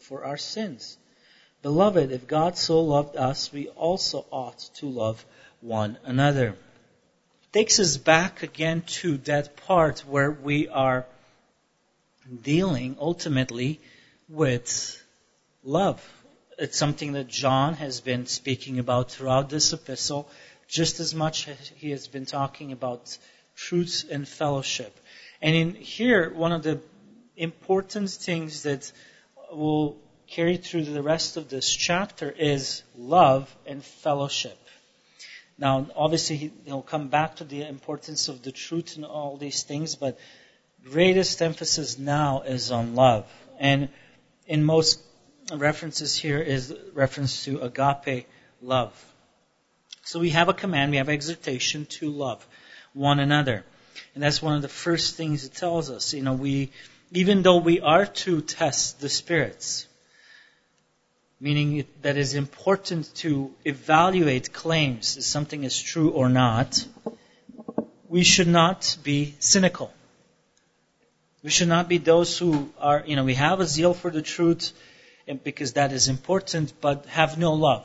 for our sins. Beloved, if God so loved us, we also ought to love one another. Takes us back again to that part where we are dealing ultimately with love. It's something that John has been speaking about throughout this epistle, just as much as he has been talking about truth and fellowship. And in here, one of the important things that will carry through the rest of this chapter is love and fellowship. Now, obviously, he'll come back to the importance of the truth and all these things, but greatest emphasis now is on love. And in most references here is reference to agape love. So we have a command, we have exhortation to love one another. And that's one of the first things it tells us. Even though we are to test the spirits, meaning that it's important to evaluate claims if something is true or not, we should not be cynical. We should not be those who are, we have a zeal for the truth and because that is important, but have no love.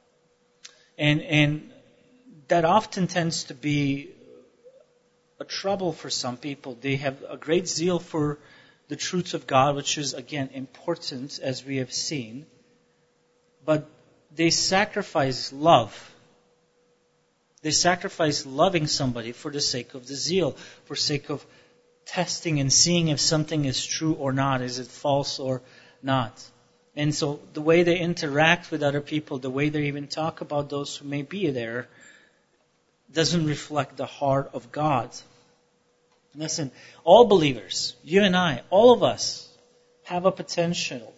And that often tends to be a trouble for some people. They have a great zeal for the truth of God, which is, again, important, as we have seen. But they sacrifice love. They sacrifice loving somebody for the sake of the zeal, for the sake of testing and seeing if something is true or not, is it false or not. And so the way they interact with other people, the way they even talk about those who may be there, doesn't reflect the heart of God. Listen, all believers, you and I, all of us, have a potential,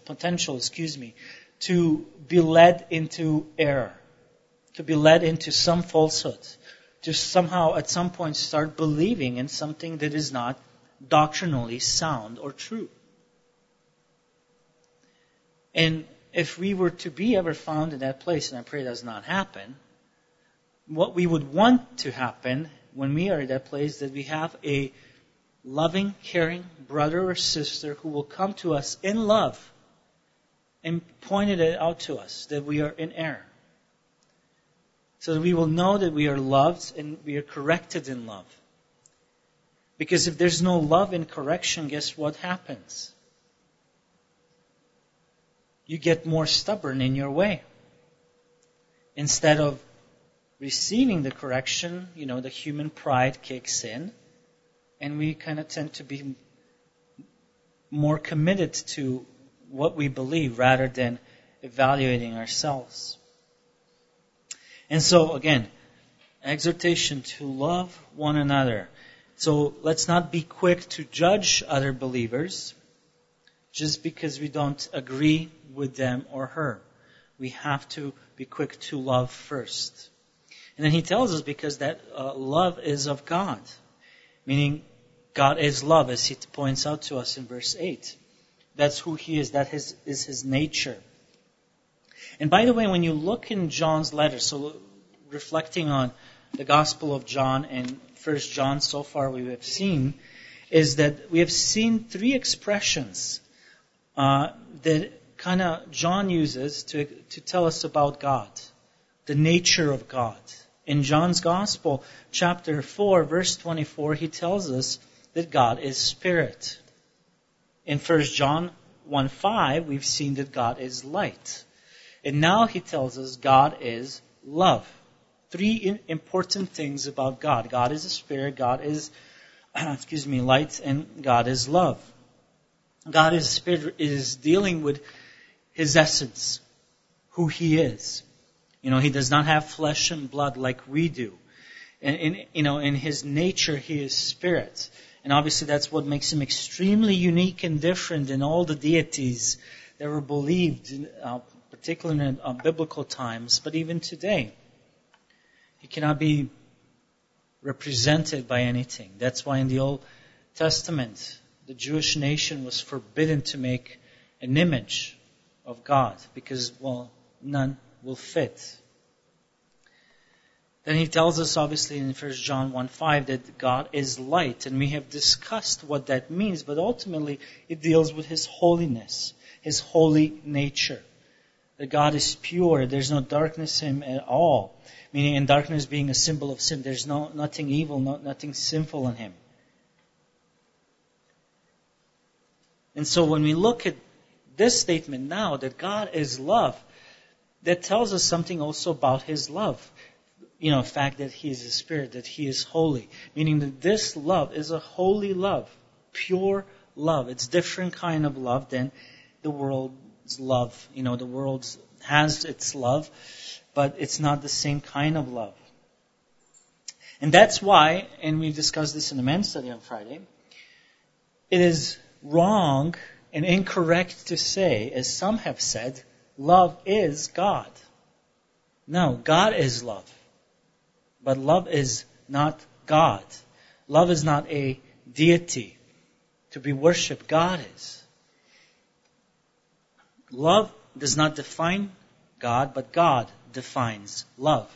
to be led into error, to be led into some falsehood, to somehow at some point start believing in something that is not doctrinally sound or true. And if we were to be ever found in that place, and I pray it does not happen, what we would want to happen when we are at that place, that we have a loving, caring brother or sister who will come to us in love and point it out to us that we are in error. So that we will know that we are loved and we are corrected in love. Because if there's no love in correction, guess what happens? You get more stubborn in your way. Instead of receiving the correction, the human pride kicks in, and we kind of tend to be more committed to what we believe rather than evaluating ourselves. And so, again, exhortation to love one another. So let's not be quick to judge other believers just because we don't agree with them or her. We have to be quick to love first. And then he tells us because that love is of God. Meaning, God is love, as he points out to us in verse 8. That's who he is. That is his nature. And by the way, when you look in John's letter, so reflecting on the Gospel of John and 1 John so far we have seen, is that we have seen three expressions that kind of John uses to tell us about God, the nature of God. In John's Gospel, chapter 4, verse 24, he tells us that God is spirit. In 1 John 1:5, we've seen that God is light. And now he tells us God is love. Three important things about God. God is a spirit, God is, light, and God is love. God is spirit is dealing with his essence, who he is. He does not have flesh and blood like we do. And in his nature, he is spirit. And obviously that's what makes him extremely unique and different than all the deities that were believed, particularly in biblical times, but even today. He cannot be represented by anything. That's why in the Old Testament, the Jewish nation was forbidden to make an image of God because, none will fit. Then he tells us, obviously, in 1 John 1:5 that God is light. And we have discussed what that means, but ultimately it deals with His holiness, His holy nature. That God is pure, there's no darkness in Him at all. Meaning, in darkness being a symbol of sin, there's nothing evil, nothing sinful in Him. And so when we look at this statement now, that God is love, that tells us something also about His love. The fact that He is a Spirit, that He is holy. Meaning that this love is a holy love, pure love. It's a different kind of love than the world's love. The world has its love, but it's not the same kind of love. And that's why, and we discussed this in the men's study on Friday, it is wrong and incorrect to say, as some have said, love is God. No, God is love. But love is not God. Love is not a deity to be worshipped. God is. Love does not define God, but God defines love.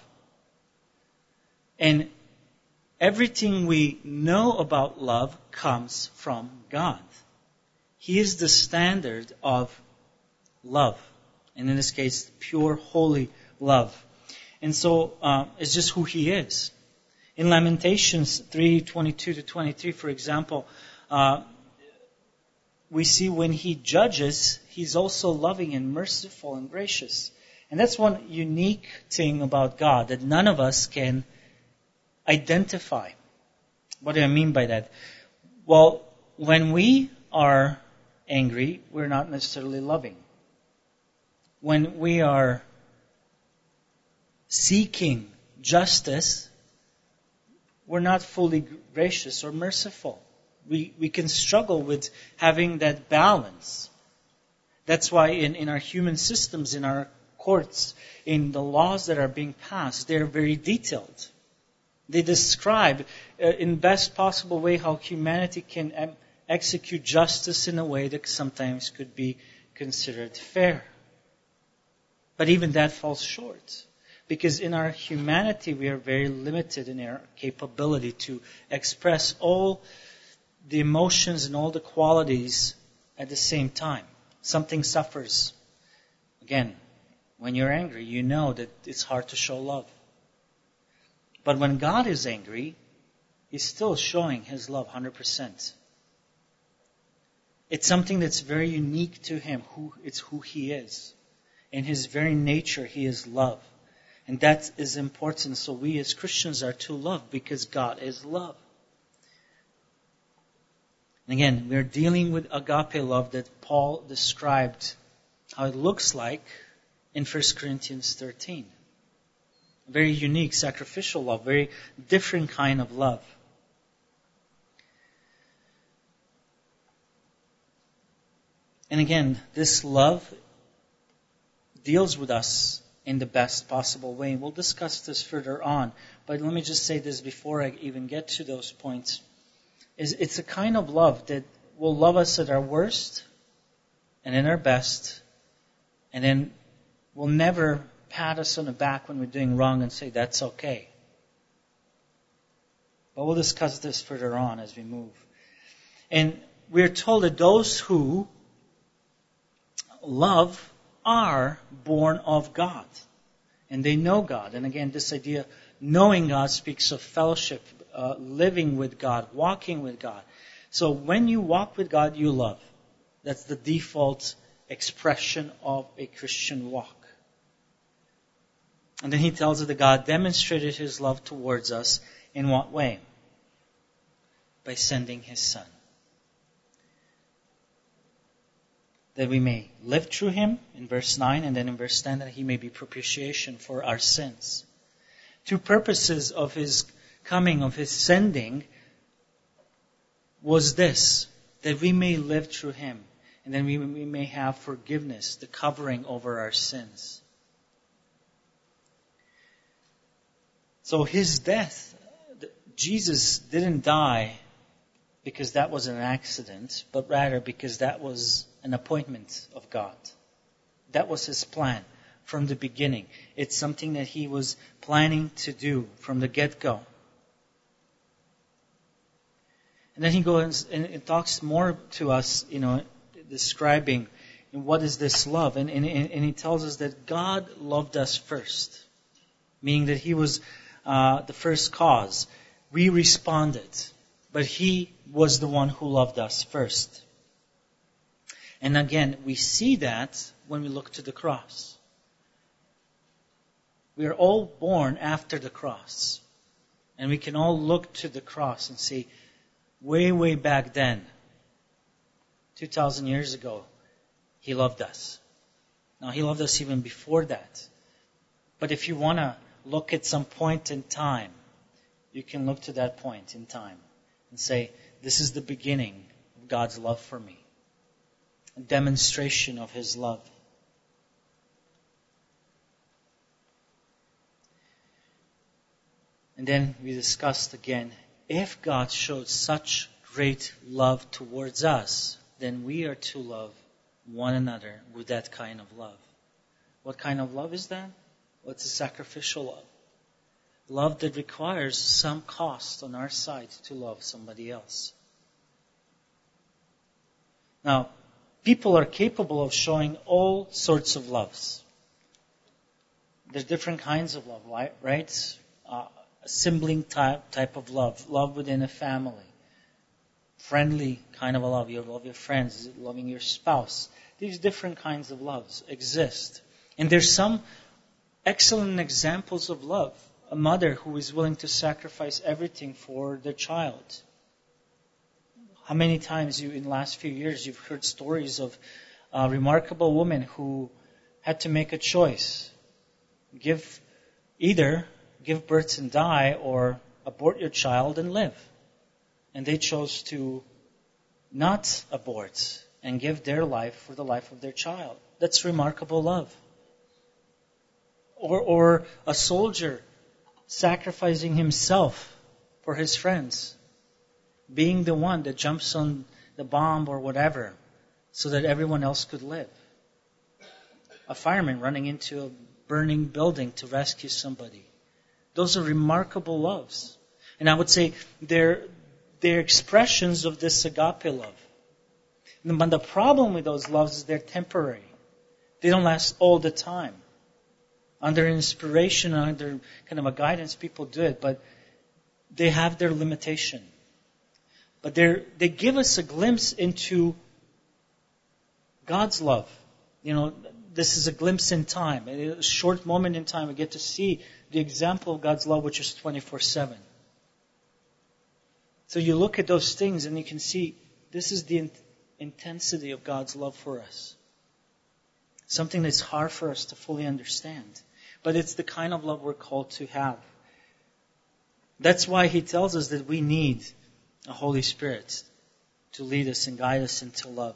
And everything we know about love comes from God. He is the standard of love. And in this case, pure, holy love. And so it's just who He is. In Lamentations 3:22-23, for example, we see when He judges, He's also loving and merciful and gracious. And that's one unique thing about God that none of us can identify. What do I mean by that? Well, when we are angry, we're not necessarily loving. When we are seeking justice, we're not fully gracious or merciful. We can struggle with having that balance. That's why in our human systems, in our courts, in the laws that are being passed, they're very detailed. They describe in best possible way how humanity can execute justice in a way that sometimes could be considered fair. But even that falls short. Because in our humanity, we are very limited in our capability to express all the emotions and all the qualities at the same time. Something suffers. Again, when you're angry, you know that it's hard to show love. But when God is angry, He's still showing His love 100%. It's something that's very unique to Him. It's who He is. In His very nature, He is love. And that is important. So we as Christians are to love because God is love. And again, we're dealing with agape love that Paul described how it looks like in 1 Corinthians 13. Very unique, sacrificial love, very different kind of love. And again, this love deals with us in the best possible way. And we'll discuss this further on. But let me just say this before I even get to those points. It's a kind of love that will love us at our worst and in our best. And then will never pat us on the back when we're doing wrong and say, that's okay. But we'll discuss this further on as we move. And we're told that those who love are born of God. And they know God. And again, this idea, knowing God, speaks of fellowship, living with God, walking with God. So when you walk with God, you love. That's the default expression of a Christian walk. And then he tells us that God demonstrated His love towards us in what way? By sending His Son. That we may live through Him, in verse 9, and then in verse 10, that He may be propitiation for our sins. Two purposes of His coming, of His sending, was this, that we may live through Him, and then we may have forgiveness, the covering over our sins. So His death, Jesus didn't die because that was an accident, but rather because that was an appointment of God. That was His plan from the beginning. It's something that He was planning to do from the get-go. And then He goes and talks more to us, describing what is this love. And He tells us that God loved us first, meaning that He was the first cause. We responded, but He was the one who loved us first. And again, we see that when we look to the cross. We are all born after the cross. And we can all look to the cross and see, way back then, 2,000 years ago, He loved us. Now, He loved us even before that. But if you want to look at some point in time, you can look to that point in time and say, this is the beginning of God's love for me. A demonstration of His love. And then we discussed again, if God showed such great love towards us, then we are to love one another with that kind of love. What kind of love is that? Well, it's a sacrificial love. Love that requires some cost on our side to love somebody else. Now, people are capable of showing all sorts of loves. There's different kinds of love, right? A sibling type of love. Love within a family. Friendly kind of a love. You love your friends. Loving your spouse. These different kinds of loves exist. And there's some excellent examples of love. A mother who is willing to sacrifice everything for their child. How many times in the last few years you've heard stories of a remarkable women who had to make a choice. Either give birth and die or abort your child and live. And they chose to not abort and give their life for the life of their child. That's remarkable love. Or a soldier sacrificing himself for his friends. Being the one that jumps on the bomb or whatever so that everyone else could live. A fireman running into a burning building to rescue somebody. Those are remarkable loves. And I would say they're expressions of this agape love. But the problem with those loves is they're temporary. They don't last all the time. Under inspiration, under kind of a guidance, people do it, but they have their limitation. But they give us a glimpse into God's love. This is a glimpse in time. A short moment in time, we get to see the example of God's love, which is 24/7. So you look at those things and you can see this is the intensity of God's love for us. Something that's hard for us to fully understand. But it's the kind of love we're called to have. That's why He tells us that we need a Holy Spirit to lead us and guide us into love.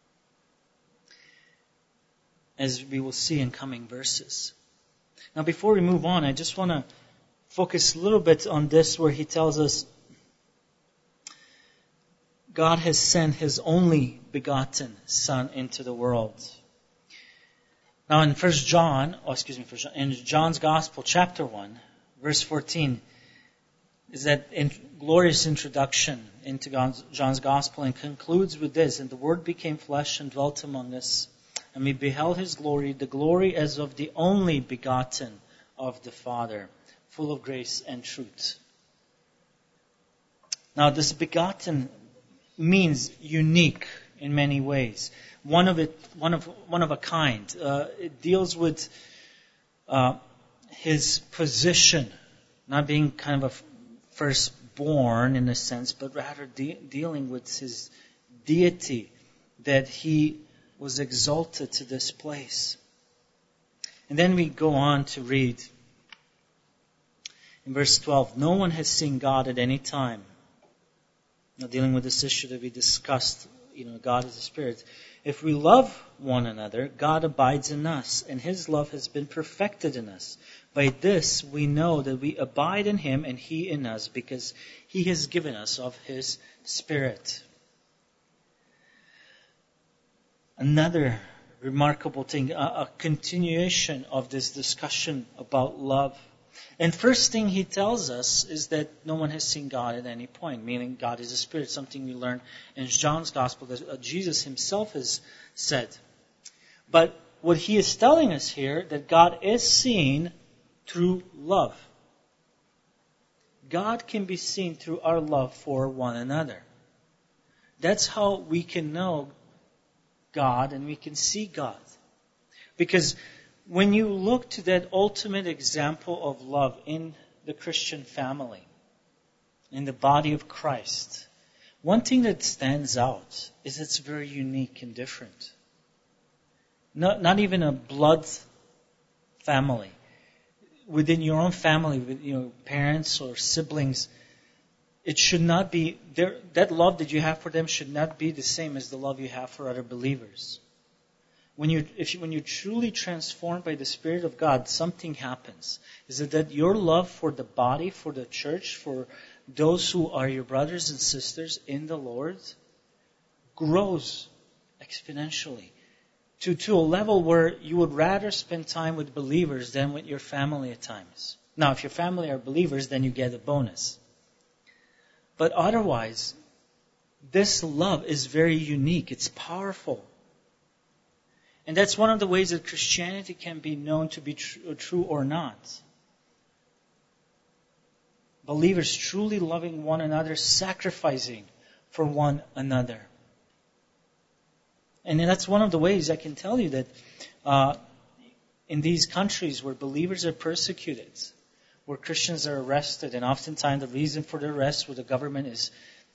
As we will see in coming verses. Now before we move on, I just want to focus a little bit on this where He tells us God has sent His only begotten Son into the world. Now in in John's Gospel, chapter 1, verse 14, is that glorious introduction into John's Gospel, and concludes with this, and the Word became flesh and dwelt among us, and we beheld His glory, the glory as of the only begotten of the Father, full of grace and truth. Now this begotten means unique in many ways. One of a kind. It deals with His position, not being kind of a firstborn in a sense, but rather dealing with His deity, that He was exalted to this place. And then we go on to read in verse 12, no one has seen God at any time. Now dealing with this issue that we discussed, God is a spirit. If we love one another, God abides in us, and His love has been perfected in us. By this we know that we abide in Him and He in us, because He has given us of His Spirit. Another remarkable thing, a continuation of this discussion about love. And first thing he tells us is that no one has seen God at any point, meaning God is a spirit, something we learn in John's gospel that Jesus himself has said. But what he is telling us here, that God is seen through love. God can be seen through our love for one another. That's how we can know God and we can see God. Because when you look to that ultimate example of love in the Christian family, in the body of Christ, one thing that stands out is it's very unique and different. Not even a blood family. Within your own family, with your parents or siblings, it should not be, that love that you have for them should not be the same as the love you have for other believers. When you're truly transformed by the Spirit of God, something happens. Is it that your love for the body, for the church, for those who are your brothers and sisters in the Lord, grows exponentially to a level where you would rather spend time with believers than with your family at times. Now, if your family are believers, then you get a bonus. But otherwise, this love is very unique. It's powerful. And that's one of the ways that Christianity can be known to be true or not. Believers truly loving one another, sacrificing for one another. And that's one of the ways I can tell you that in these countries where believers are persecuted, where Christians are arrested, and oftentimes the reason for the arrest with the government is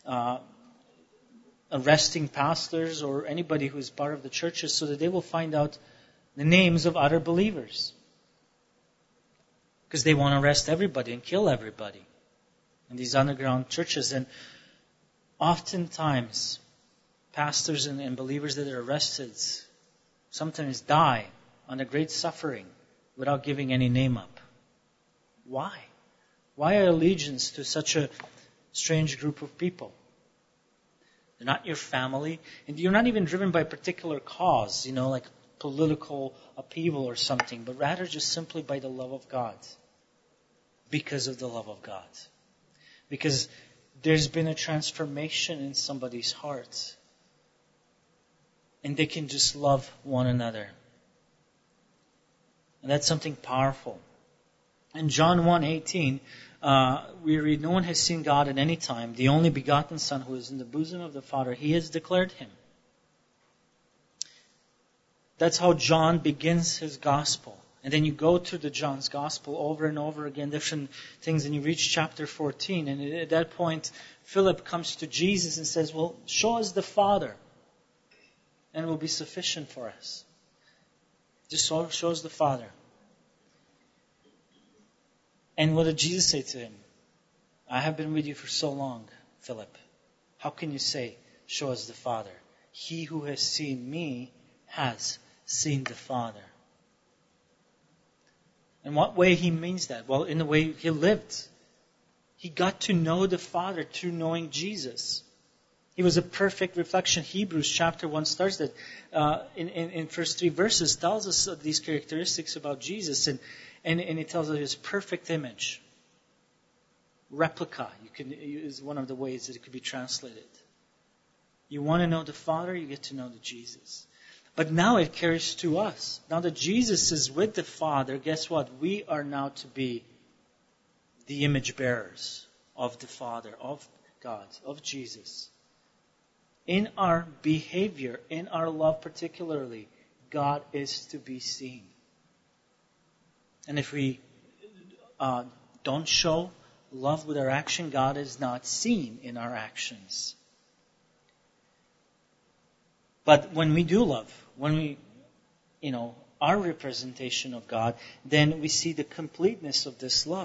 arresting pastors or anybody who is part of the churches so that they will find out the names of other believers. Because they want to arrest everybody and kill everybody in these underground churches. And oftentimes, pastors and believers that are arrested sometimes die under great suffering without giving any name up. Why? Why are allegiance to such a strange group of people? They're not your family, and you're not even driven by a particular cause, like political upheaval or something, but rather just simply by the love of God. Because of the love of God. Because there's been a transformation in somebody's heart. And they can just love one another. And that's something powerful. In John 1:18, we read, no one has seen God at any time. The only begotten Son who is in the bosom of the Father, He has declared Him. That's how John begins his gospel. And then you go through the John's gospel over and over again, different things, and you reach chapter 14. And at that point, Philip comes to Jesus and says, well, show us the Father, and it will be sufficient for us. Just show us the Father. And what did Jesus say to him? I have been with you for so long, Philip. How can you say, show us the Father? He who has seen me has seen the Father. In what way he means that? Well, in the way he lived. He got to know the Father through knowing Jesus. He was a perfect reflection. Hebrews chapter 1 starts that in first 3 verses tells us of these characteristics about Jesus, and it tells us his perfect image. Replica is one of the ways that it could be translated. You want to know the Father, you get to know the Jesus. But now it carries to us. Now that Jesus is with the Father, guess what? We are now to be the image bearers of the Father, of God, of Jesus. In our behavior, in our love particularly, God is to be seen. And if we don't show love with our action, God is not seen in our actions. But when we do love, when we, our representation of God, then we see the completeness of this love.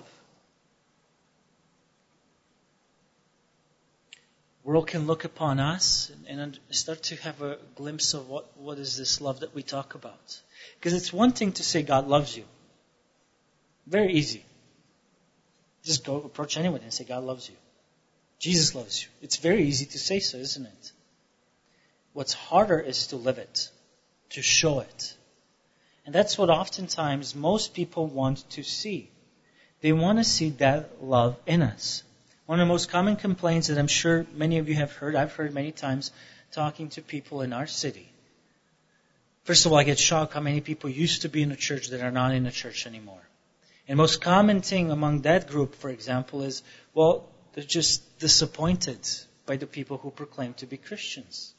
The world can look upon us and start to have a glimpse of what is this love that we talk about. Because it's one thing to say God loves you. Very easy. Just go approach anyone and say God loves you. Jesus loves you. It's very easy to say so, isn't it? What's harder is to live it. to show it. And that's what oftentimes most people want to see. They want to see that love in us. One of the most common complaints that I'm sure many of you have heard, I've heard many times talking to people in our city. First of all, I get shocked how many people used to be in the church that are not in the church anymore. And most common thing among that group, for example, is, well, they're just disappointed by the people who proclaim to be Christians.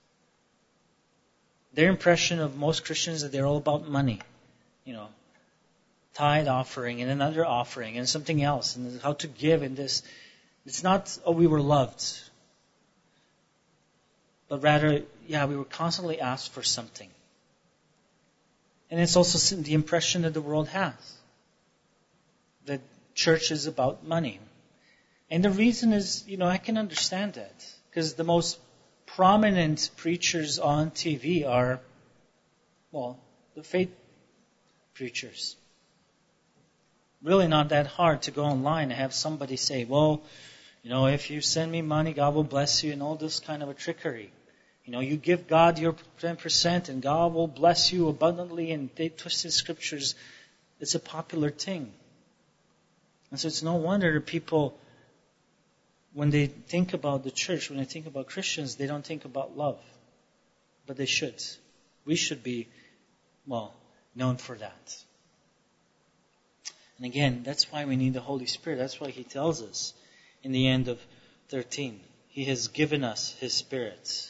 Their impression of most Christians is that they're all about money. Tithe offering and another offering and something else and how to give and this. It's not, we were loved. But rather, we were constantly asked for something. And it's also the impression that the world has. That church is about money. And the reason is, I can understand that. Because the most prominent preachers on TV are, the faith preachers. Really not that hard to go online and have somebody say, if you send me money, God will bless you, and all this kind of a trickery. You give God your 10% and God will bless you abundantly, and they twisted scriptures. It's a popular thing. And so it's no wonder that people, when they think about the church, when they think about Christians, they don't think about love. But they should. We should be, known for that. And again, that's why we need the Holy Spirit. That's why He tells us in the end of 13, He has given us His Spirit.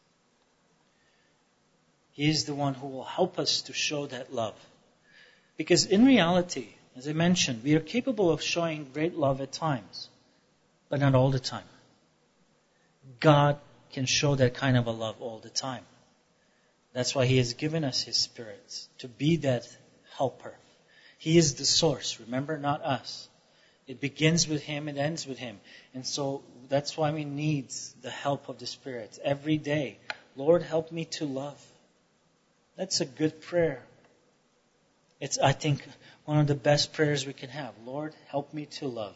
He is the one who will help us to show that love. Because in reality, as I mentioned, we are capable of showing great love at times, but not all the time. God can show that kind of a love all the time. That's why He has given us His Spirit, to be that helper. He is the source, remember, not us. It begins with Him, it ends with Him. And so that's why we need the help of the Spirit every day. Lord, help me to love. That's a good prayer. It's, I think, one of the best prayers we can have. Lord, help me to love.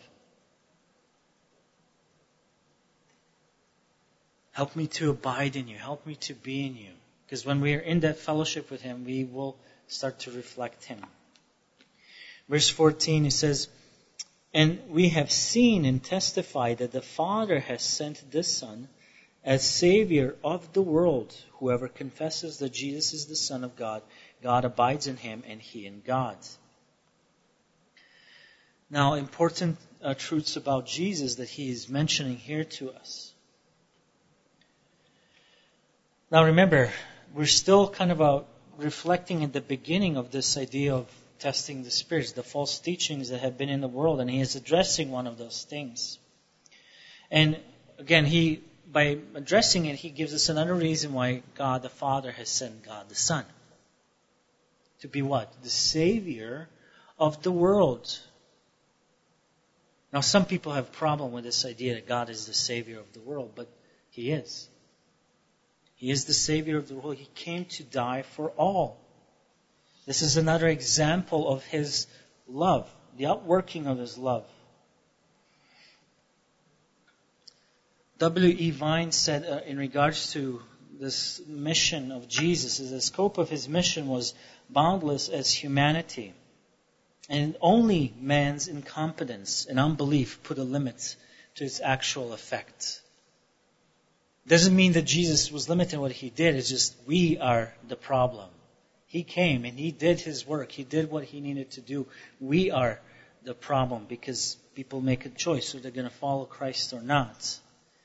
Help me to abide in You. Help me to be in You. Because when we are in that fellowship with Him, we will start to reflect Him. Verse 14, it says, "And we have seen and testified that the Father has sent this Son as Savior of the world. Whoever confesses that Jesus is the Son of God, God abides in Him and He in God." Now, important truths about Jesus that He is mentioning here to us. Now remember, we're still kind of reflecting at the beginning of this idea of testing the spirits, the false teachings that have been in the world, and He is addressing one of those things. And again, by addressing it, He gives us another reason why God the Father has sent God the Son. To be what? The Savior of the world. Now, some people have a problem with this idea that God is the Savior of the world, but He is. He is the Savior of the world. He came to die for all. This is another example of His love, the outworking of His love. W.E. Vine said in regards to this mission of Jesus, the scope of His mission was boundless as humanity. And only man's incompetence and unbelief put a limit to its actual effect. Doesn't mean that Jesus was limited in what He did. It's just we are the problem. He came and He did His work. He did what He needed to do. We are the problem because people make a choice whether they're going to follow Christ or not.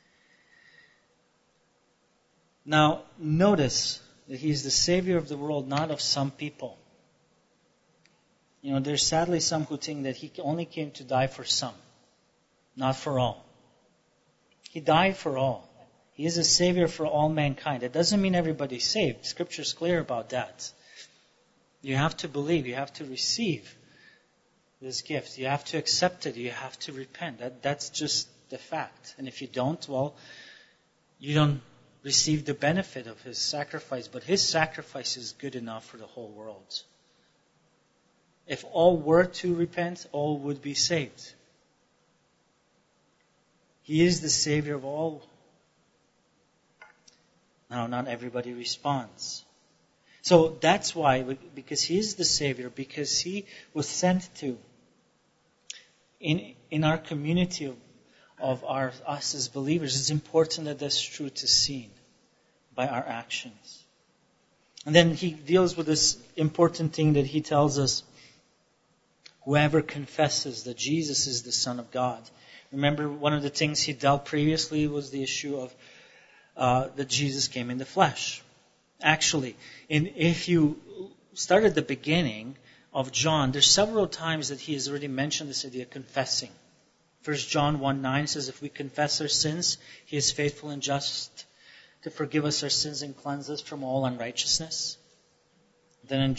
Now, notice that He is the Savior of the world, not of some people. There's sadly some who think that He only came to die for some, not for all. He died for all. He is a Savior for all mankind. It doesn't mean everybody's saved. Scripture is clear about that. You have to believe. You have to receive this gift. You have to accept it. You have to repent. That's just the fact. And if you don't, you don't receive the benefit of His sacrifice. But His sacrifice is good enough for the whole world. If all were to repent, all would be saved. He is the Savior of all. Now, not everybody responds. So that's why, because He is the Savior, because He was sent to, in our community of us as believers, it's important that this truth is seen by our actions. And then He deals with this important thing that He tells us, whoever confesses that Jesus is the Son of God. Remember, one of the things He dealt previously was the issue of that Jesus came in the flesh. Actually, if you start at the beginning of John, there's several times that He has already mentioned this idea of confessing. 1 John 1:9 says, if we confess our sins, He is faithful and just to forgive us our sins and cleanse us from all unrighteousness. Then in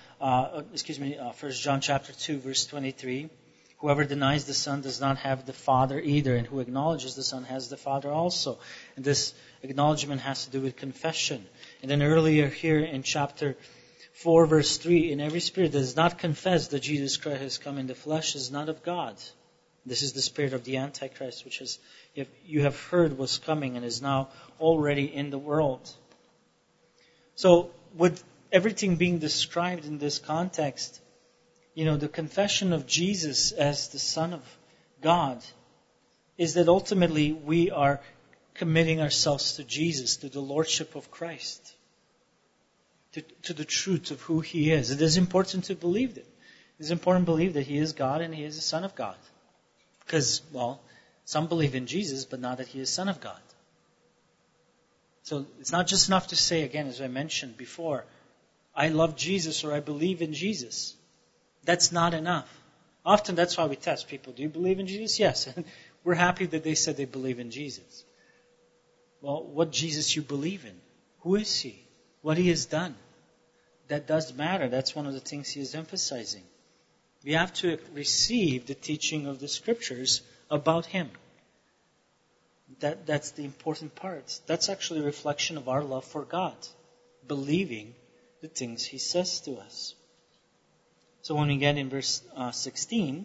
1 John chapter 2, verse 23, whoever denies the Son does not have the Father either, and who acknowledges the Son has the Father also. And this acknowledgement has to do with confession. And then earlier here in chapter 4, verse 3, in every spirit that does not confess that Jesus Christ has come in the flesh is not of God. This is the spirit of the Antichrist, which you have heard was coming and is now already in the world. So, with everything being described in this context, the confession of Jesus as the Son of God is that ultimately we are committing ourselves to Jesus, to the Lordship of Christ, to the truth of who He is. It is important to believe that. It is important to believe that He is God and He is the Son of God. Because, some believe in Jesus, but not that He is Son of God. So it's not just enough to say, again, as I mentioned before, I love Jesus or I believe in Jesus. That's not enough. Often that's why we test people. Do you believe in Jesus? Yes. And we're happy that they said they believe in Jesus. Well, what Jesus you believe in? Who is He? What He has done? That does matter. That's one of the things He is emphasizing. We have to receive the teaching of the Scriptures about Him. That's the important part. That's actually a reflection of our love for God. Believing the things He says to us. So when we get in verse 16, it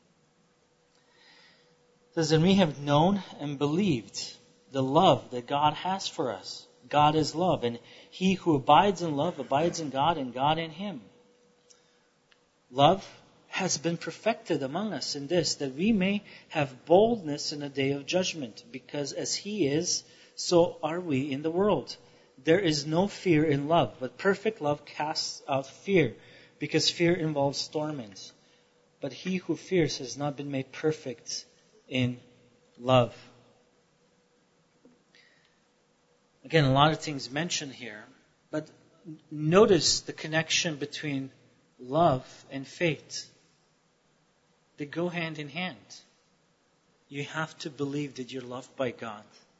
says, and we have known and believed the love that God has for us. God is love, and he who abides in love abides in God, and God in him. Love has been perfected among us in this, that we may have boldness in the day of judgment, because as He is, so are we in the world. There is no fear in love, but perfect love casts out fear, because fear involves torment. But he who fears has not been made perfect in love. Again, a lot of things mentioned here, but notice the connection between love and faith. They go hand in hand. You have to believe that you're loved by God.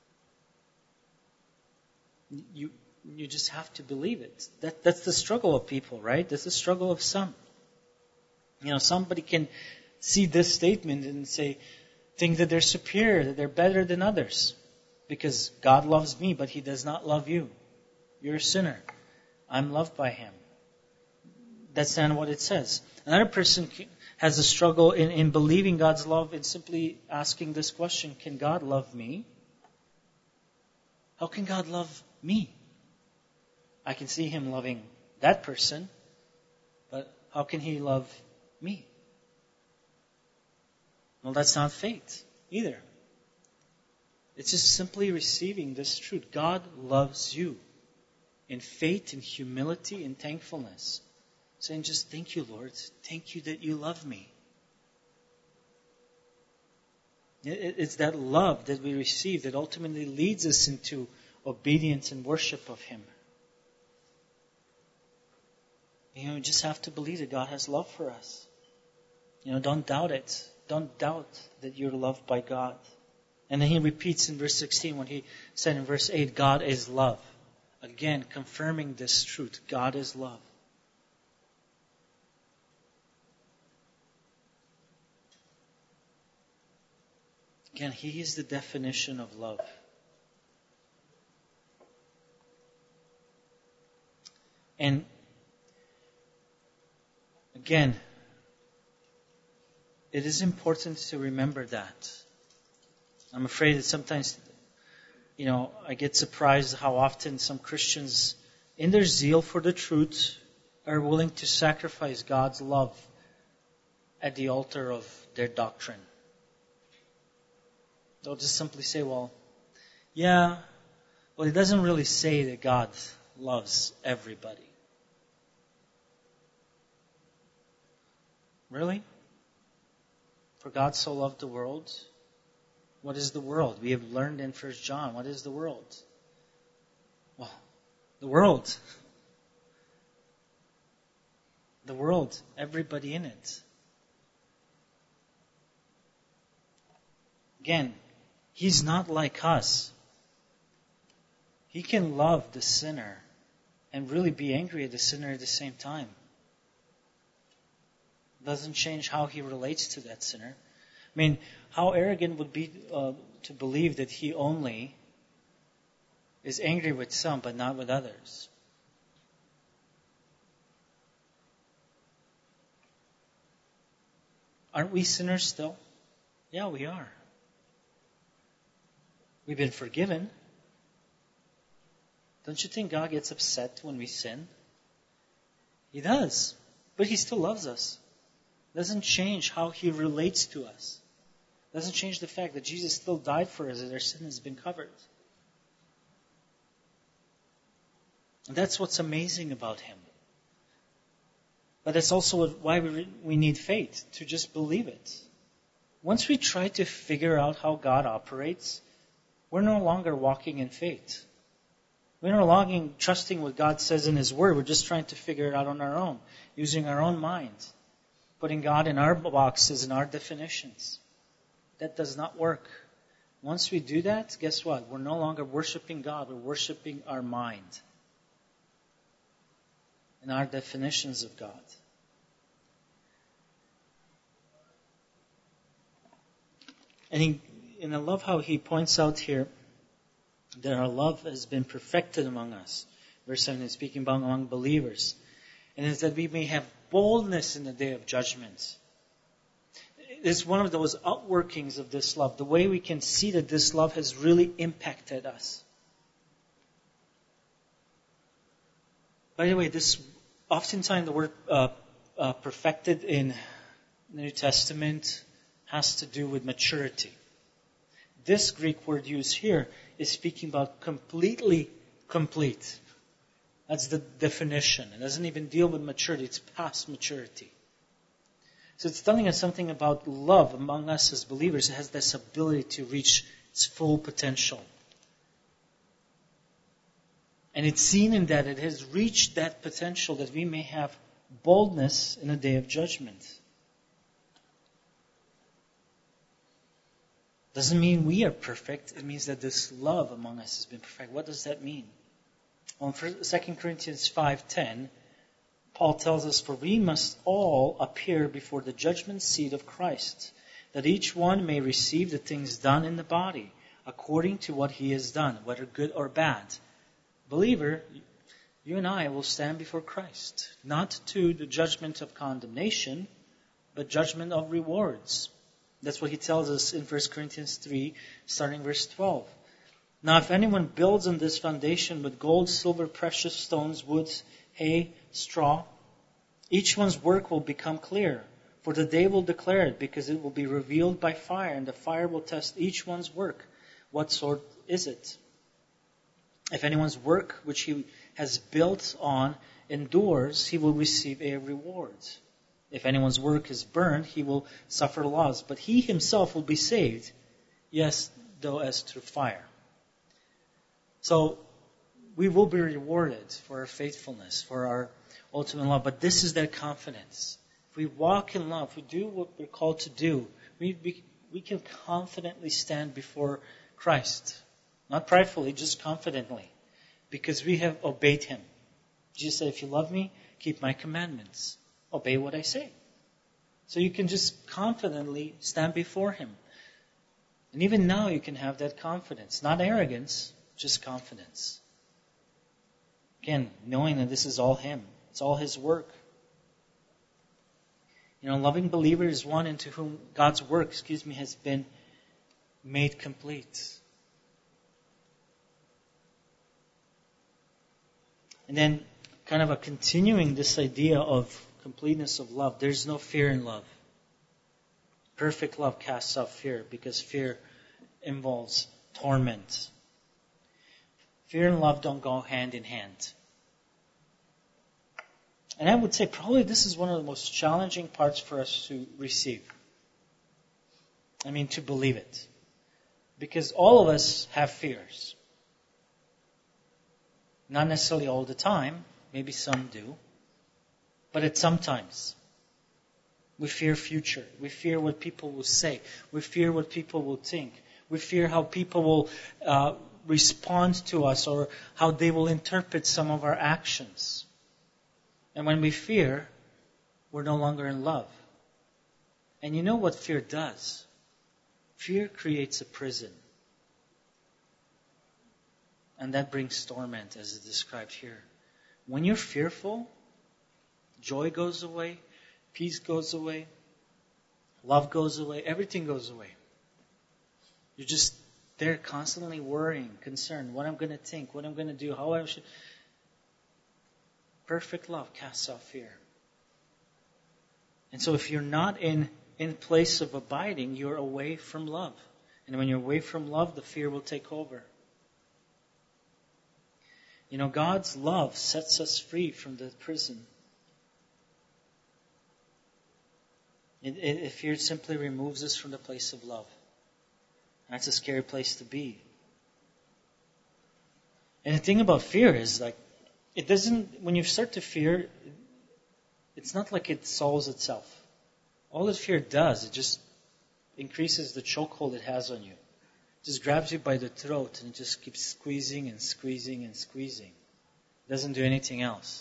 You just have to believe it. That's the struggle of people, right? That's the struggle of some. Somebody can see this statement and think that they're superior, that they're better than others. Because God loves me, but He does not love you. You're a sinner. I'm loved by Him. That's not what it says. Another person has a struggle in believing God's love and simply asking this question, can God love me? How can God love me? I can see Him loving that person, but how can He love me? Well, that's not faith either. It's just simply receiving this truth. God loves you in faith, in humility, in thankfulness. Saying just, thank you, Lord. Thank you that you love me. It's that love that we receive that ultimately leads us into obedience and worship of Him. We just have to believe that God has love for us. Don't doubt it. Don't doubt that you're loved by God. And then He repeats in verse 16 when He said in verse 8, God is love. Again, confirming this truth. God is love. Again, He is the definition of love. And again, it is important to remember that. I'm afraid that sometimes, I get surprised how often some Christians in their zeal for the truth, are willing to sacrifice God's love at the altar of their doctrine. They'll just simply say, well, it doesn't really say that God loves everybody. Really? For God so loved the world? What is the world? We have learned in 1 John. What is the world? Well, the world. The world. Everybody in it. Again, He's not like us. He can love the sinner and really be angry at the sinner at the same time. Doesn't change how He relates to that sinner. I mean, how arrogant would be to believe that He only is angry with some but not with others. Aren't we sinners still? Yeah, we are. We've been forgiven. Don't you think God gets upset when we sin? He does. But He still loves us. Doesn't change how He relates to us. Doesn't change the fact that Jesus still died for us and our sin has been covered. And that's what's amazing about Him. But that's also why we need faith, to just believe it. Once we try to figure out how God operates, we're no longer walking in faith. We're no longer trusting what God says in His Word. We're just trying to figure it out on our own, using our own mind, putting God in our boxes and our definitions. That does not work. Once we do that, guess what? We're no longer worshiping God. We're worshiping our mind and our definitions of God. And I love how he points out here that our love has been perfected among us. Verse 7 is speaking about among believers. And it's that we may have boldness in the day of judgment. It's one of those outworkings of this love. The way we can see that this love has really impacted us. By the way, oftentimes the word perfected in the New Testament has to do with maturity. This Greek word used here is speaking about completely complete. That's the definition. It doesn't even deal with maturity. It's past maturity. So it's telling us something about love among us as believers. It has this ability to reach its full potential. And it's seen in that it has reached that potential that we may have boldness in the day of judgment. Doesn't mean we are perfect. It means that this love among us has been perfect. What does that mean? Well, in 2 Corinthians 5:10, Paul tells us, "For we must all appear before the judgment seat of Christ, that each one may receive the things done in the body, according to what he has done, whether good or bad." Believer, you and I will stand before Christ, not to the judgment of condemnation, but judgment of rewards. That's what he tells us in 1 Corinthians 3, starting verse 12. "Now if anyone builds on this foundation with gold, silver, precious stones, wood, hay, straw, each one's work will become clear, for the day will declare it, because it will be revealed by fire, and the fire will test each one's work. What sort is it? If anyone's work which he has built on endures, he will receive a reward. If anyone's work is burned, he will suffer loss, but he himself will be saved, yes, though as through fire." So, we will be rewarded for our faithfulness, for our ultimate love. But this is that confidence. If we walk in love, if we do what we're called to do, we can confidently stand before Christ. Not pridefully, just confidently. Because we have obeyed Him. Jesus said, "If you love me, keep my commandments. Obey what I say." So you can just confidently stand before Him. And even now you can have that confidence. Not arrogance, just confidence. Again, knowing that this is all Him. It's all His work. A loving believer is one into whom God's work, has been made complete. And then kind of a continuing this idea of completeness of love. There's no fear in love. Perfect love casts out fear because fear involves torment. Fear and love don't go hand in hand. And I would say probably this is one of the most challenging parts for us to receive. I mean, to believe it. Because all of us have fears. Not necessarily all the time. Maybe some do. But at some times. We fear future. We fear what people will say. We fear what people will think. We fear how people will respond to us or how they will interpret some of our actions. And when we fear, we're no longer in love. And you know what fear does? Fear creates a prison. And that brings torment, as is described here. When you're fearful, joy goes away, peace goes away, love goes away, everything goes away. You're just there constantly worrying, concerned, what I'm going to think, what I'm going to do, how I should. Perfect love casts out fear. And so if you're not in place of abiding, you're away from love. And when you're away from love, the fear will take over. You know, God's love sets us free from the prison. Fear simply removes us from the place of love. That's a scary place to be. And the thing about fear is, like, it doesn't, when you start to fear, it's not like it solves itself. All that fear does, it just increases the chokehold it has on you. It just grabs you by the throat and it just keeps squeezing and squeezing and squeezing. It doesn't do anything else.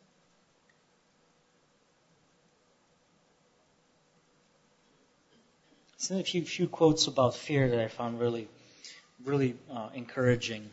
So a few quotes about fear that I found really encouraging.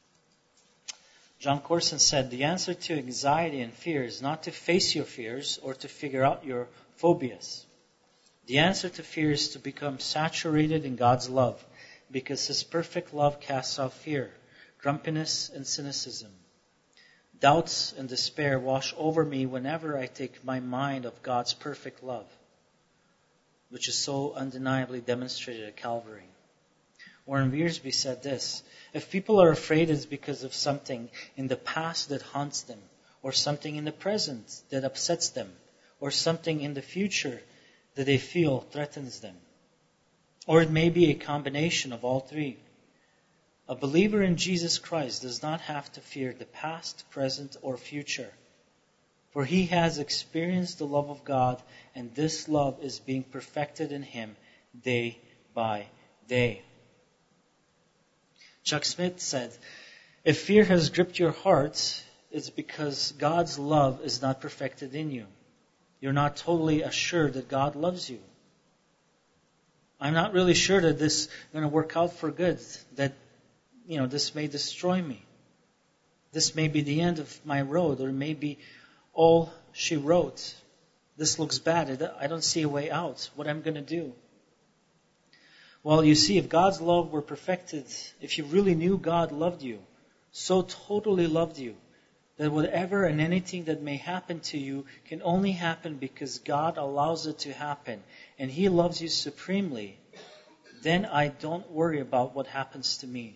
John Corson said, "The answer to anxiety and fear is not to face your fears or to figure out your phobias. The answer to fear is to become saturated in God's love, because His perfect love casts out fear, grumpiness, and cynicism. Doubts and despair wash over me whenever I take my mind off God's perfect love, which is so undeniably demonstrated at Calvary." Warren Wiersbe said this, "If people are afraid, it's because of something in the past that haunts them, or something in the present that upsets them, or something in the future that they feel threatens them. Or it may be a combination of all three. A believer in Jesus Christ does not have to fear the past, present, or future, for he has experienced the love of God, and this love is being perfected in him day by day." Chuck Smith said, "If fear has gripped your heart, it's because God's love is not perfected in you. You're not totally assured that God loves you. I'm not really sure that this is going to work out for good, that, this may destroy me. This may be the end of my road, or maybe all she wrote. This looks bad. I don't see a way out. What am I going to do?" Well, you see, if God's love were perfected, if you really knew God loved you, so totally loved you, that whatever and anything that may happen to you can only happen because God allows it to happen, and He loves you supremely, then I don't worry about what happens to me.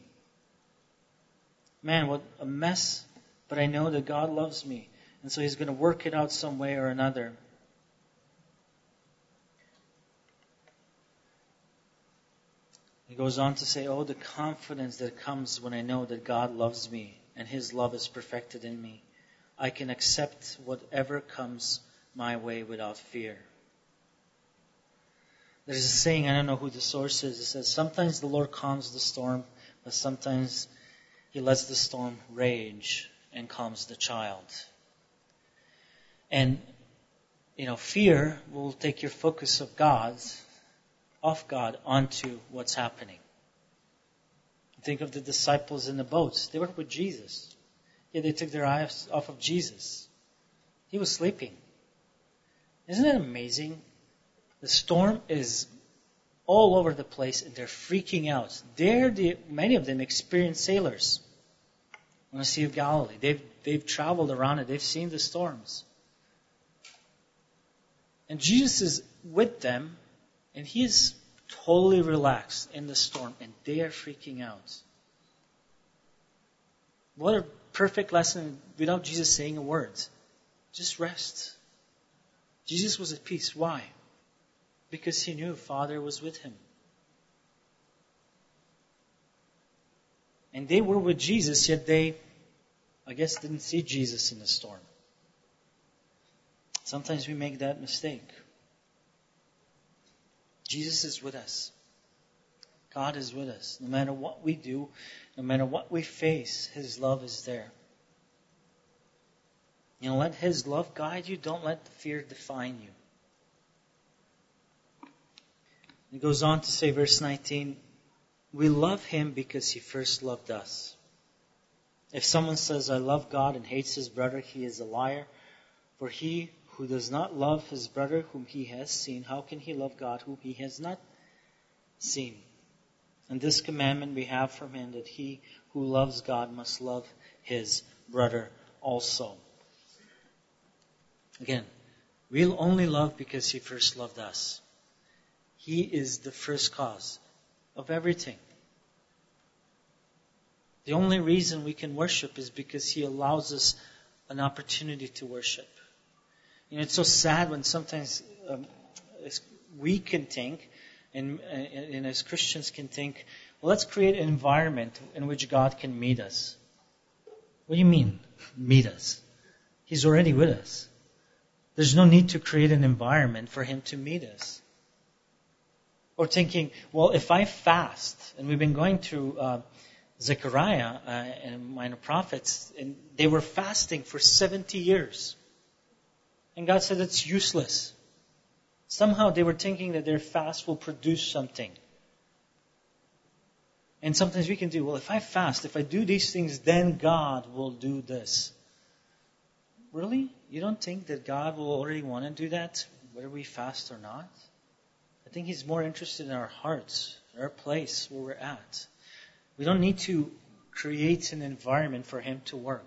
Man, what a mess, but I know that God loves me, and so He's going to work it out some way or another. He goes on to say, "Oh, the confidence that comes when I know that God loves me and His love is perfected in me. I can accept whatever comes my way without fear." There's a saying, I don't know who the source is, it says, "Sometimes the Lord calms the storm, but sometimes He lets the storm rage and calms the child." And, fear will take your focus off God onto what's happening. Think of the disciples in the boats. They were with Jesus. Yet they took their eyes off of Jesus. He was sleeping. Isn't that amazing? The storm is all over the place and they're freaking out. Many of them experienced sailors. on the Sea of Galilee. They've traveled around it. They've seen the storms. And Jesus is with them, and he is totally relaxed in the storm, and they are freaking out. What a perfect lesson without Jesus saying a word. Just rest. Jesus was at peace. Why? Because he knew Father was with him. And they were with Jesus, yet they, I guess, didn't see Jesus in the storm. Sometimes we make that mistake. Jesus is with us. God is with us. No matter what we do, no matter what we face, His love is there. Let His love guide you. Don't let the fear define you. It goes on to say, verse 19, we love Him because He first loved us. If someone says, I love God and hates his brother, he is a liar. For he who does not love his brother whom he has seen, how can he love God whom he has not seen? And this commandment we have from Him, that he who loves God must love his brother also. Again, we'll only love because He first loved us. He is the first cause of everything. The only reason we can worship is because He allows us an opportunity to worship. It's so sad when sometimes we can think, and as Christians can think, well, let's create an environment in which God can meet us. What do you mean, meet us? He's already with us. There's no need to create an environment for Him to meet us. Or thinking, well, if I fast, and we've been going through Zechariah and minor prophets, and they were fasting for 70 years. And God said it's useless. Somehow they were thinking that their fast will produce something. And sometimes we can do, well, if I fast, if I do these things, then God will do this. Really? You don't think that God will already want to do that, whether we fast or not? I think He's more interested in our hearts, our place, where we're at. We don't need to create an environment for Him to work.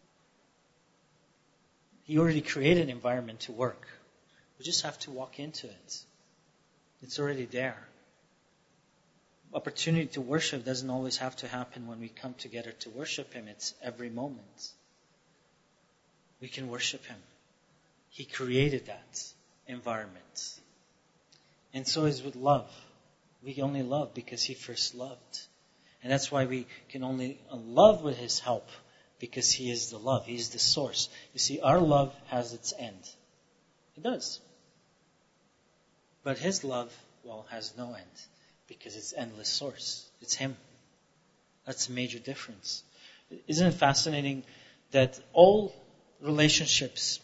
He already created an environment to work. We just have to walk into it. It's already there. Opportunity to worship doesn't always have to happen when we come together to worship Him. It's every moment. We can worship Him. He created that environment. And so is with love. We only love because He first loved. And that's why we can only love with His help, because He is the love. He is the source. You see, our love has its end. It does. But His love, has no end, because it's endless source. It's Him. That's a major difference. Isn't it fascinating that all relationships,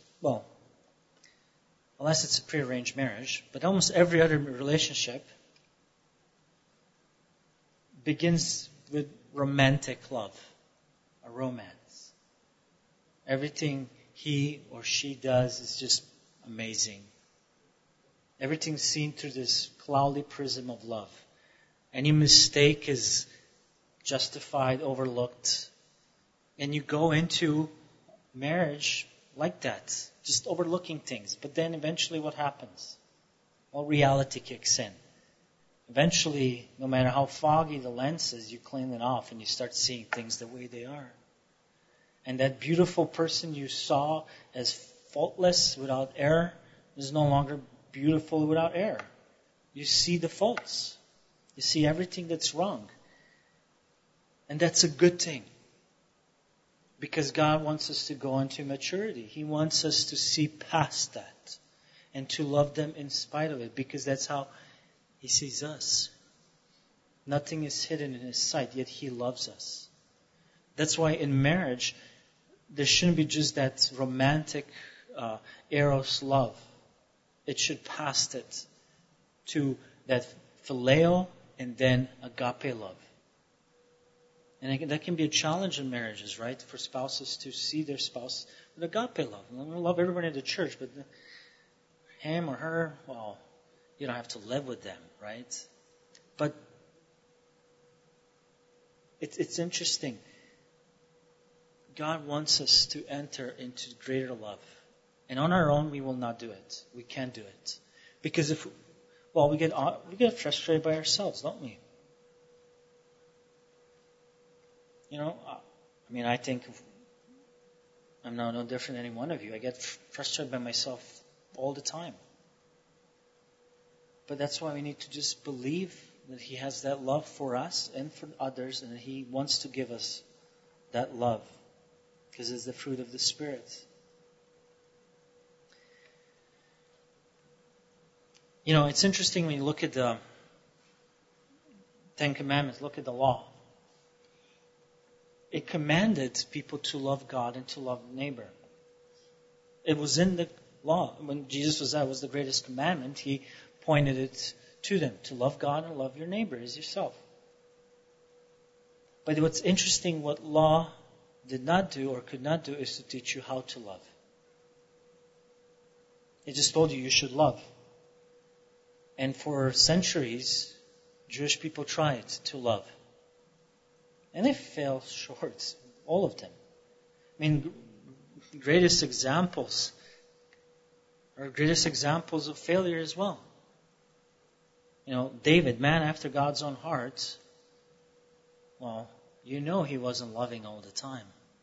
unless it's a prearranged marriage, but almost every other relationship begins with romantic love, a romance. Everything he or she does is just amazing. Everything's seen through this cloudy prism of love. Any mistake is justified, overlooked. And you go into marriage like that, just overlooking things. But then eventually what happens? Well, reality kicks in. Eventually, no matter how foggy the lens is, you clean it off and you start seeing things the way they are. And that beautiful person you saw as faultless, without error, is no longer beautiful without error. You see the faults. You see everything that's wrong. And that's a good thing. Because God wants us to go into maturity. He wants us to see past that and to love them in spite of it, because that's how He sees us. Nothing is hidden in His sight, yet He loves us. That's why in marriage, there shouldn't be just that romantic eros love. It should pass it to that phileo and then agape love. And that can be a challenge in marriages, right? For spouses to see their spouse with agape love. I love everyone in the church, but him or her, you don't have to live with them, right? But it's interesting. God wants us to enter into greater love. And on our own, we will not do it. We can't do it. Because we get frustrated by ourselves, don't we? I think I'm no different than any one of you. I get frustrated by myself all the time. But that's why we need to just believe that He has that love for us and for others, and that He wants to give us that love. Because it's the fruit of the Spirit. It's interesting when you look at the Ten Commandments, look at the law. It commanded people to love God and to love neighbor. It was in the law. When Jesus was the greatest commandment, He pointed it to them, to love God and love your neighbor as yourself. But what's interesting, what law did not do or could not do, is to teach you how to love. It just told you should love. And for centuries, Jewish people tried to love. And they fell short, all of them. Greatest examples of failure as well. David, man after God's own heart, he wasn't loving all the time.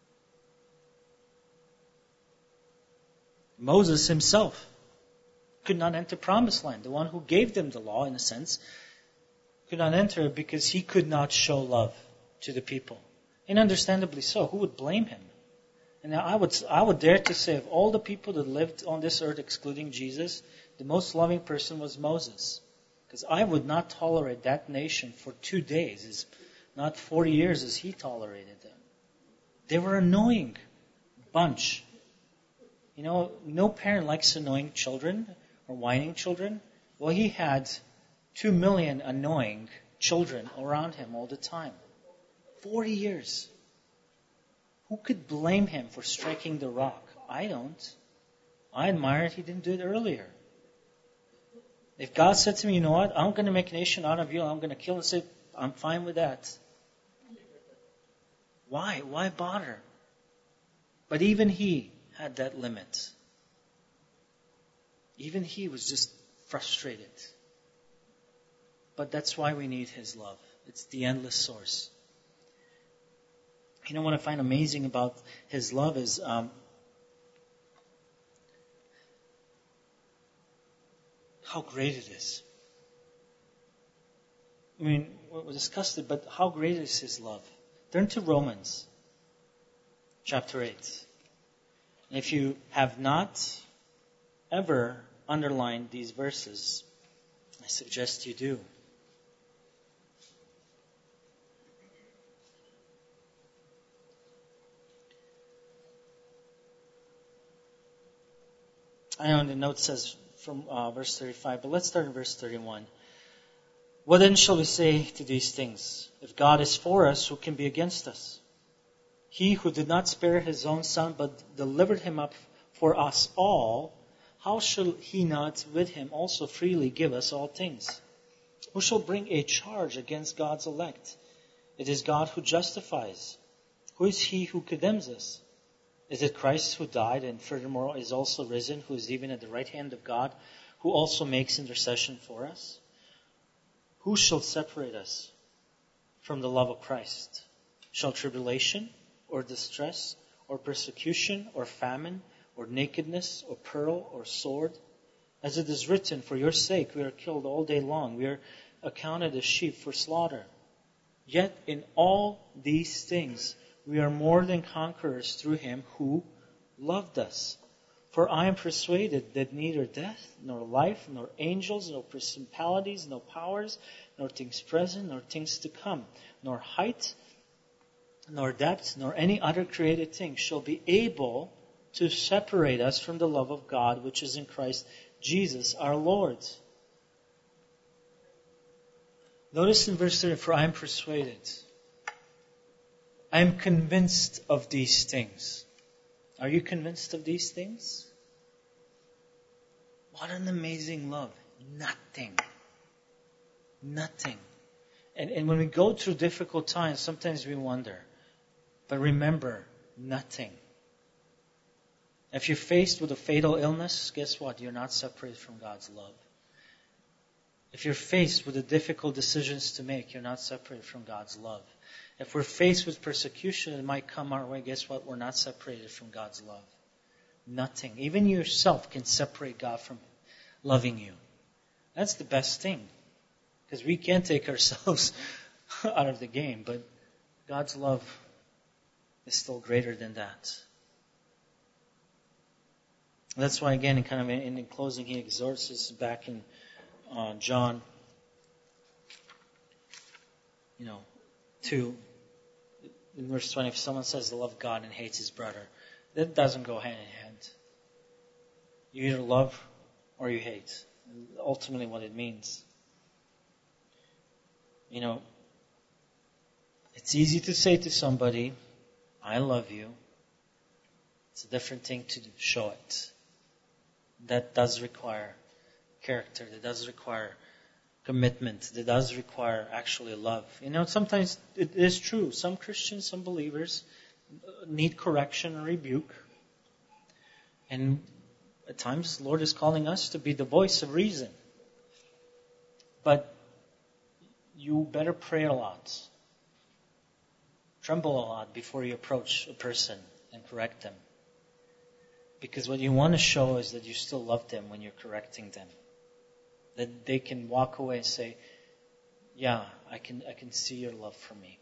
Moses himself could not enter Promised Land. The one who gave them the law, in a sense, could not enter because he could not show love to the people. And understandably so. Who would blame him? And now I would dare to say, of all the people that lived on this earth, excluding Jesus, the most loving person was Moses. Because I would not tolerate that nation for 2 days, not 40 years as he tolerated them. They were annoying bunch. No parent likes annoying children or whining children. Well, he had 2 million annoying children around him all the time. 40 years. Who could blame him for striking the rock? I don't. I admire it he didn't do it earlier. If God said to me, I'm going to make a nation out of you, I'm going to kill and say, I'm fine with that. Why? Why bother? But even he had that limit. Even he was just frustrated. But that's why we need His love. It's the endless source. What I find amazing about His love is how great it is. We discussed it, but how great is His love? Turn to Romans chapter 8. If you have not ever underlined these verses, I suggest you do. I know the note says from verse 35, but let's start in verse 31. What then shall we say to these things? If God is for us, who can be against us? He who did not spare His own Son, but delivered Him up for us all, how shall He not with Him also freely give us all things? Who shall bring a charge against God's elect? It is God who justifies. Who is he who condemns us? Is it Christ who died and furthermore is also risen, who is even at the right hand of God, who also makes intercession for us? Who shall separate us from the love of Christ? Shall tribulation, or distress, or persecution, or famine, or nakedness, or peril, or sword? As it is written, for your sake we are killed all day long. We are accounted as sheep for slaughter. Yet in all these things we are more than conquerors through Him who loved us. For I am persuaded that neither death, nor life, nor angels, nor principalities, nor powers, nor things present, nor things to come, nor height, nor depth, nor any other created thing shall be able to separate us from the love of God which is in Christ Jesus our Lord. Notice in verse 30, for I am persuaded. I am convinced of these things. Are you convinced of these things? What an amazing love. Nothing. And when we go through difficult times, sometimes we wonder. But remember, Nothing. If you're faced with a fatal illness, guess what? You're not separated from God's love. If you're faced with the difficult decisions to make, you're not separated from God's love. If we're faced with persecution that might come our way, guess what? We're not separated from God's love. Nothing. Even yourself can separate God from loving you. That's the best thing. Because we can't take ourselves out of the game, but God's love is still greater than that. That's why, again, in closing, he exhorts us back in John, 2, in verse 20, if someone says to love God and hates his brother, that doesn't go hand in hand. You either love or you hate. Ultimately what it means. It's easy to say to somebody, I love you. It's a different thing to show it. That does require character. That does require commitment. That does require actually love. Sometimes it is true. Some Christians, some believers need correction and rebuke. And at times the Lord is calling us to be the voice of reason. But you better pray a lot. Tremble a lot before you approach a person and correct them. Because what you want to show is that you still love them when you're correcting them. That they can walk away and say, yeah, I can see your love for me.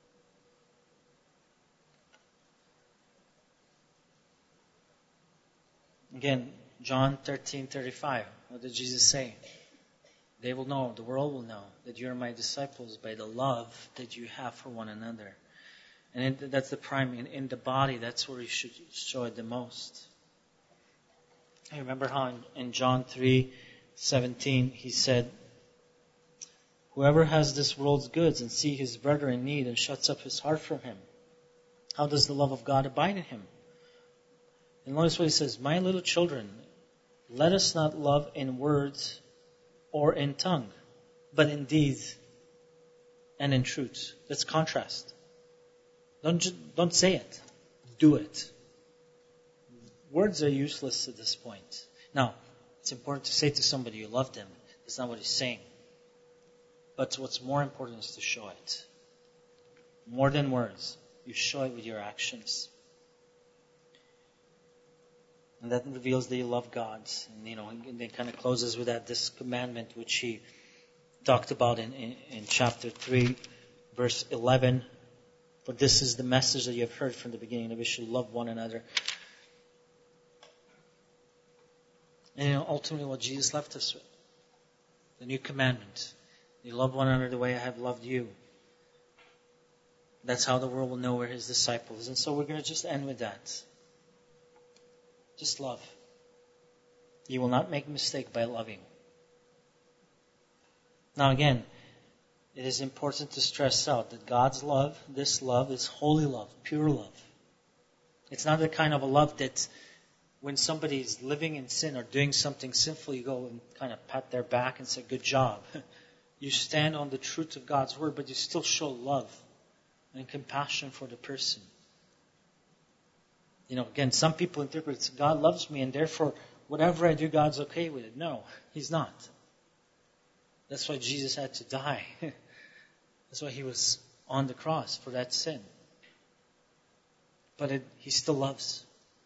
Again, John 13:35. What did Jesus say? They will know, the world will know, that you are my disciples by the love that you have for one another. And that's the prime. In the body, that's where you should show it the most. I remember how in John 3:17 he said, whoever has this world's goods and see his brother in need and shuts up his heart from him, how does the love of God abide in him? And notice what he says, my little children, let us not love in words or in tongue, but in deeds and in truth. That's contrast. Don't say it. Do it. Words are useless at this point. Now, it's important to say to somebody you love them. That's not what he's saying. But what's more important is to show it. More than words. You show it with your actions. And that reveals that you love God. And it kind of closes with this commandment which he talked about in chapter 3, verse 11. For this is the message that you have heard from the beginning, that we should love one another. And ultimately what Jesus left us with, the new commandment. You love one another the way I have loved you. That's how the world will know we're his disciples. And so we're going to just end with that. Just love. You will not make a mistake by loving. Now again, it is important to stress out that God's love, this love, is holy love, pure love. It's not the kind of a love that when somebody is living in sin or doing something sinful, you go and kind of pat their back and say, good job. You stand on the truth of God's word, but you still show love and compassion for the person. Again, some people interpret God loves me and therefore whatever I do, God's okay with it. No, he's not. That's why Jesus had to die. That's why he was on the cross for that sin. But he still loves.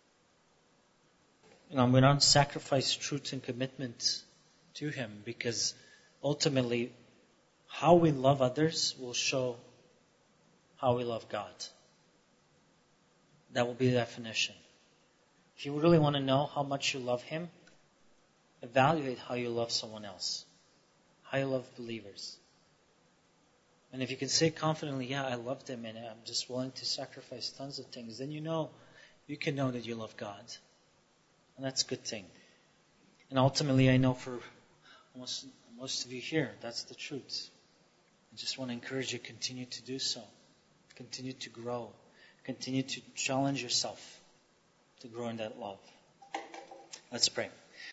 We don't sacrifice truth and commitment to him because ultimately how we love others will show how we love God. That will be the definition. If you really want to know how much you love him, evaluate how you love someone else. How you love believers. And if you can say confidently, yeah, I love them and I'm just willing to sacrifice tons of things, then you can know that you love God. And that's a good thing. And ultimately, I know for most of you here, that's the truth. I just want to encourage you to continue to do so. Continue to grow. Continue to challenge yourself to grow in that love. Let's pray.